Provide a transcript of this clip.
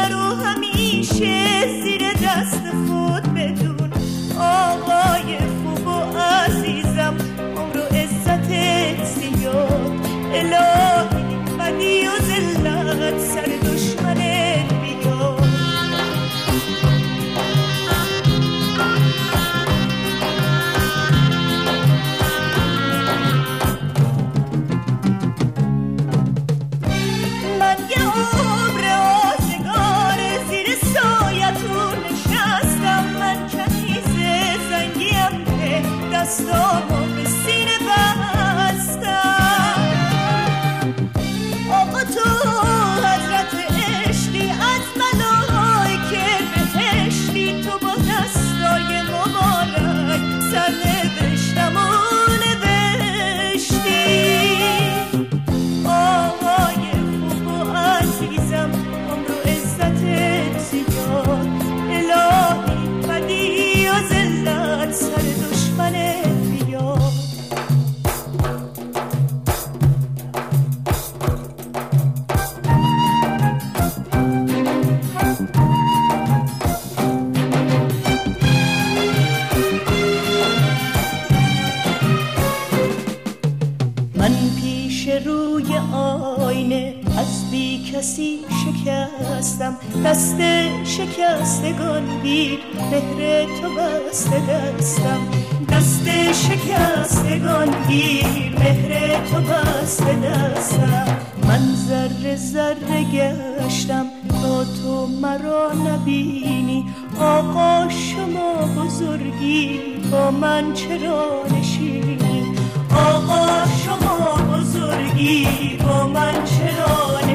نرو همیشه زیر دست خود بدون آقای خوب و عزیزم عمر و عزتت زیاد الهی بدی و ذلت سر دشمنت بیاد من یه عمر آزگار زیر سایتون نشستم من کنیز زنگیم که دستامو به سینه بستم آقا تو حضرت عشقی از ملائکه بهشتی تو با دستای مبارک سرنوشتم و نوشتی آقای خوب و عزیزم عمر و عزتت زیاد الهی بدی و ذلت سر دشمنت بیاد من پیش روی آینه از بی کسی شکستم دست شکستگان گیر مهر تو بسته دستم دست شکستگان گیر مهر تو بسته دستم من ذره ذره گشتم تا تو مرا نبینی آقا شما بزرگی با من چرا نشینی آقا شما بزرگی با من چرا